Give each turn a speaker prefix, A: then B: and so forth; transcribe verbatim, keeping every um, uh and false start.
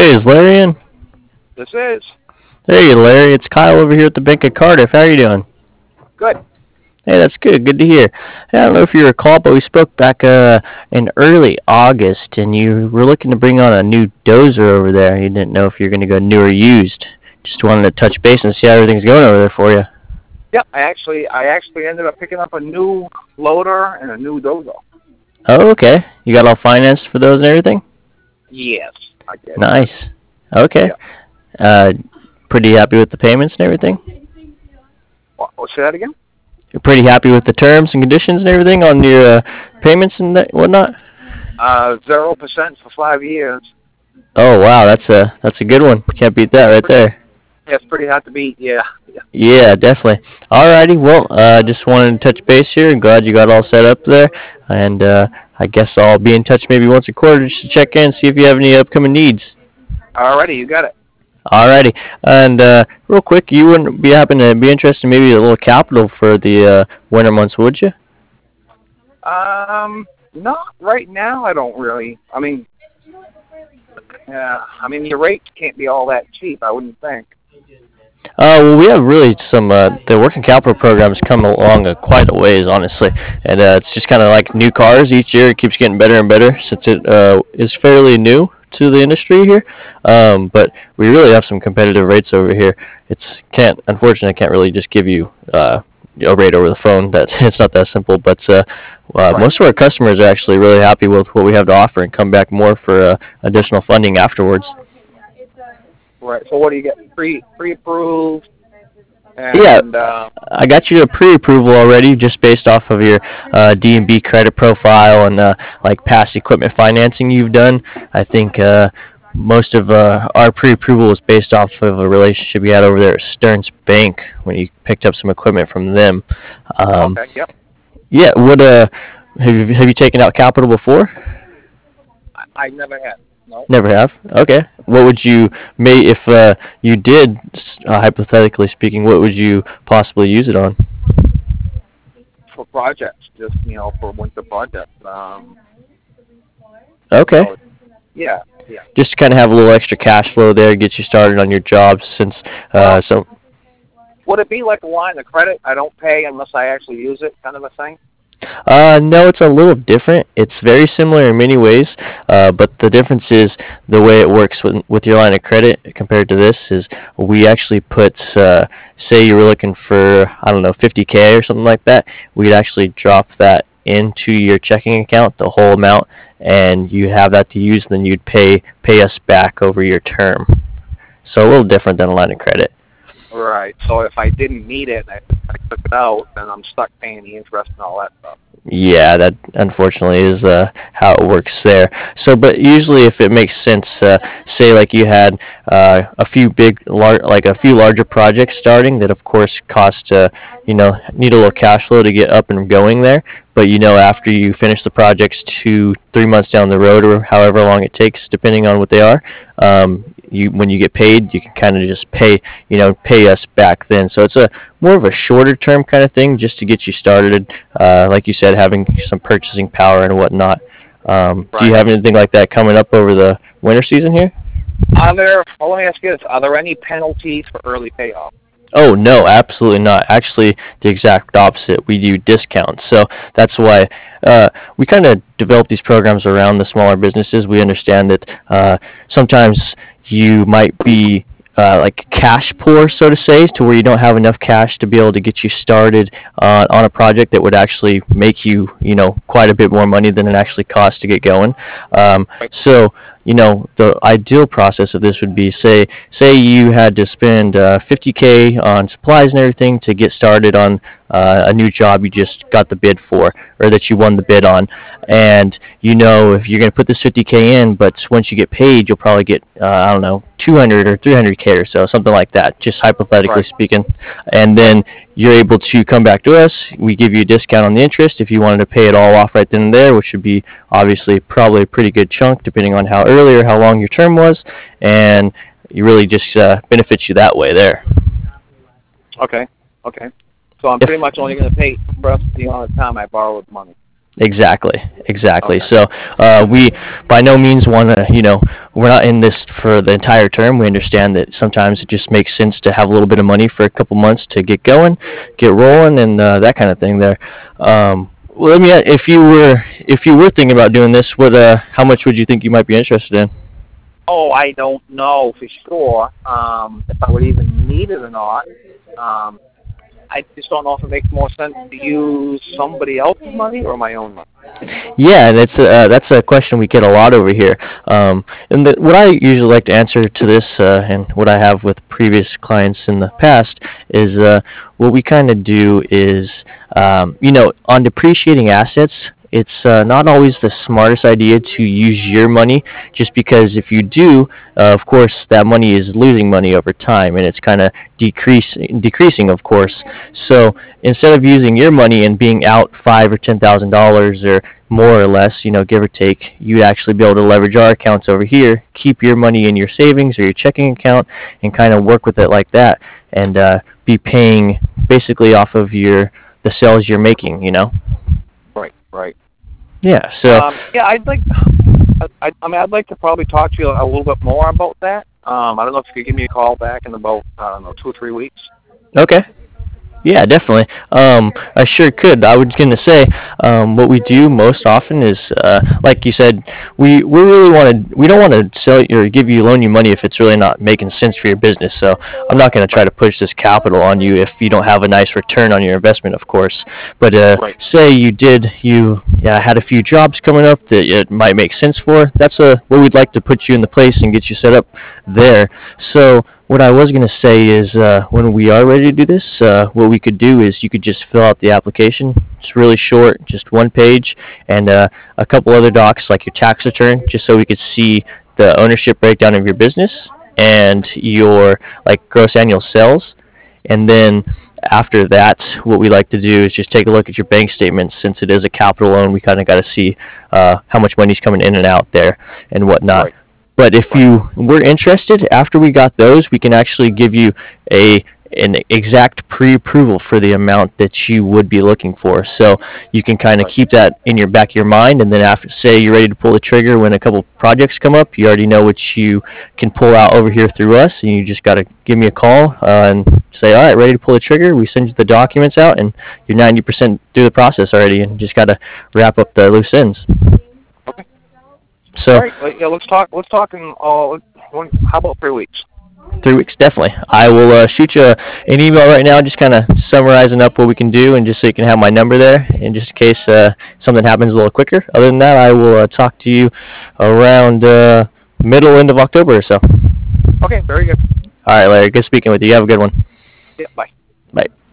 A: Hey, is Larry in?
B: This is
A: Hey, Larry, it's Kyle over here at the Bank of Cardiff. How are you doing?
B: good.
A: Hey, that's good. Good to hear. Hey, I don't know if you recall, but we spoke back uh, in early August, and you were looking to bring on a new dozer over there. You didn't know if you were going to go new or used. Just wanted to touch base and see how everything's going over there for you.
B: Yep, I actually I actually ended up picking up a new loader and a new dozer.
A: Oh, okay. You got all financed for those and everything?
B: Yes, I did.
A: Nice. Okay.
B: Yeah.
A: Uh, pretty happy with the payments and everything?
B: What, what, say that again?
A: You're pretty happy with the terms and conditions and everything on your uh, payments and that, whatnot?
B: Uh, zero percent for five years.
A: Oh wow, that's a that's a good one. Can't beat that
B: That's
A: right
B: pretty.
A: there.
B: That's pretty hard to beat. Yeah. Yeah.
A: Yeah, definitely. Alrighty, well, uh, just wanted to touch base here. I'm glad you got all set up there, and uh, I guess I'll be in touch maybe once a quarter just to check in, see if you have any upcoming needs.
B: Alrighty, you got it.
A: Alrighty, and uh, real quick, you wouldn't be happen to be interested in maybe a little capital for the uh, winter months, would you?
B: Um, not right now. I don't really. I mean, yeah. I mean, your rates can't be all that cheap. I wouldn't think.
A: Uh, well, we have really some. Uh, the working capital programs come along uh, quite a ways, honestly, and uh, it's just kind of like new cars. Each year, it keeps getting better and better since it uh, is fairly new to the industry here. Um, but we really have some competitive rates over here. It's can't unfortunately I can't really just give you uh, a rate over the phone. That it's not that simple. But uh, uh,
B: Right.
A: most of our customers are actually really happy with what we have to offer and come back more for uh, additional funding afterwards.
B: Right. So what do you get? Pre pre approved
A: Yeah,
B: and uh,
A: I got you a pre-approval already, just based off of your uh, D and B credit profile and uh, like past equipment financing you've done. I think uh, most of uh, our pre-approval was based off of a relationship you had over there at Stearns Bank when you picked up some equipment from them. Um,
B: okay. Yep.
A: yeah, what uh, have you have you taken out capital before?
B: I, I never had. No.
A: Never have. Okay. What would you may if uh, you did, uh, hypothetically speaking, what would you possibly use it on?
B: For projects, just you know, for winter projects. Um,
A: Okay.
B: so yeah, yeah.
A: Just to kind of have a little extra cash flow there, get you started on your job. Since uh,
B: Well,
A: so,
B: would it be like a line of credit? I don't pay unless I actually use it, kind of a thing.
A: uh, no, it's a little different. It's very similar in many ways, uh, but the difference is the way it works with with your line of credit compared to this is we actually put, uh, say you were looking for I don't know fifty k or something like that, we'd actually drop that into your checking account, the whole amount, and you have that to use. Then you'd pay pay us back over your term. So a little different than a line of credit.
B: Right. So if I didn't need it and I, I took it out, then I'm stuck paying the interest and all that stuff.
A: Yeah, that unfortunately is uh, how it works there. So, but usually, if it makes sense, uh, say like you had uh, a few big, lar- like a few larger projects starting that, of course, cost uh, you know need a little cash flow to get up and going there. But you know, after you finish the projects, two, three months down the road, or however long it takes, depending on what they are, um, you when you get paid, you can kind of just pay, you know, pay us back then. So it's a more of a shorter term kind of thing, just to get you started. Uh, like you said, having some purchasing power and whatnot. Um, do you
B: Right.
A: have anything like that coming up over the winter season here?
B: Are there? Well, let me ask you this: are there any penalties for early payoff?
A: Oh no, absolutely not. Actually, the exact opposite. We do discounts, so that's why uh, we kind of develop these programs around the smaller businesses. We understand that uh, sometimes you might be uh, like cash poor, so to say, to where you don't have enough cash to be able to get you started uh, on a project that would actually make you, you know, quite a bit more money than it actually costs to get going. Um,
B: Right.
A: so you know, the ideal process of this would be, say, say you had to spend uh, fifty k on supplies and everything to get started on uh, a new job you just got the bid for, or that you won the bid on, and you know if you're going to put this fifty k in, but once you get paid, you'll probably get uh, I don't know two hundred or three hundred k or so, something like that, just hypothetically
B: Right.
A: speaking, and
B: Right.
A: then you're able to come back to us. We give you a discount on the interest if you wanted to pay it all off right then and there, which would be obviously probably a pretty good chunk depending on how early or how long your term was, and it really just uh, benefits you that way there.
B: Okay. Okay. So I'm
A: If
B: pretty much only going to pay interest the amount of time I borrowed money.
A: Exactly, exactly.
B: Okay.
A: So uh, we by no means want to, you know, we're not in this for the entire term. We understand that sometimes it just makes sense to have a little bit of money for a couple months to get going, get rolling, and uh, that kind of thing. There. Um, well, let me. If you were if you were thinking about doing this, what uh, how much would you think you might be interested in?
B: Oh, I don't know for sure um, if I would even need it or not. Um, I just don't know if it makes more sense to use somebody else's money or my own money.
A: Yeah, that's a, uh, that's a question we get a lot over here. Um, and the, what I usually like to answer to this, uh, and what I have with previous clients in the past, is uh, what we kind of do is, um, you know, on depreciating assets. It's uh, not always the smartest idea to use your money, just because if you do, uh, of course, that money is losing money over time, and it's kind of decreasing, decreasing, of course. So instead of using your money and being out five or ten thousand dollars or more or less, you know, give or take, you'd actually be able to leverage our accounts over here, keep your money in your savings or your checking account, and kind of work with it like that, and uh, be paying basically off of your the sales you're making. You know.
B: Right, right.
A: Yeah. So.
B: Um, yeah, I'd like. I, I mean, I'd like to probably talk to you a little bit more about that. Um, I don't know if you could give me a call back in about I don't know two or three weeks.
A: Okay. Yeah, definitely. Um, I sure could. I was going to say, um, what we do most often is, uh, like you said, we, we really want to. We don't want to sell you or give you loan you money if it's really not making sense for your business. So I'm not going to try
B: Right,
A: to push this capital on you if you don't have a nice return on your investment, of course. But uh,
B: right,
A: say you did, you yeah, had a few jobs coming up that it might make sense for. That's a what we'd like to put you in the place and get you set up there. So what I was going to say is uh, when we are ready to do this, uh, what we could do is you could just fill out the application. It's really short, just one page, and uh, a couple other docs like your tax return, just so we could see the ownership breakdown of your business and your like gross annual sales. And then after that, what we like to do is just take a look at your bank statements. Since it is a capital loan, we kind of got to see uh, how much money's coming in and out there and whatnot.
B: right,
A: But if
B: right.
A: you were interested, after we got those, we can actually give you a an exact pre-approval for the amount that you would be looking for. So you can kind of
B: Right.
A: keep that in your back of your mind, and then after, say you're ready to pull the trigger when a couple projects come up, you already know what you can pull out over here through us, and you just got to give me a call uh, and say, all right, ready to pull the trigger. We send you the documents out, and you're ninety percent through the process already, and just got to wrap up the loose ends.
B: Okay. All
A: So
B: right. Well, yeah, let's talk. Let's talk in. Uh, one, how about three weeks?
A: Three weeks, definitely. I will uh, shoot you an email right now, just kind of summarizing up what we can do, and just so you can have my number there, and just in case uh, something happens a little quicker. Other than that, I will uh, talk to you around uh, middle end of October or so.
B: Okay. Very good.
A: All right, Larry. Good speaking with you. You have a good one.
B: Yeah. Bye.
A: Bye.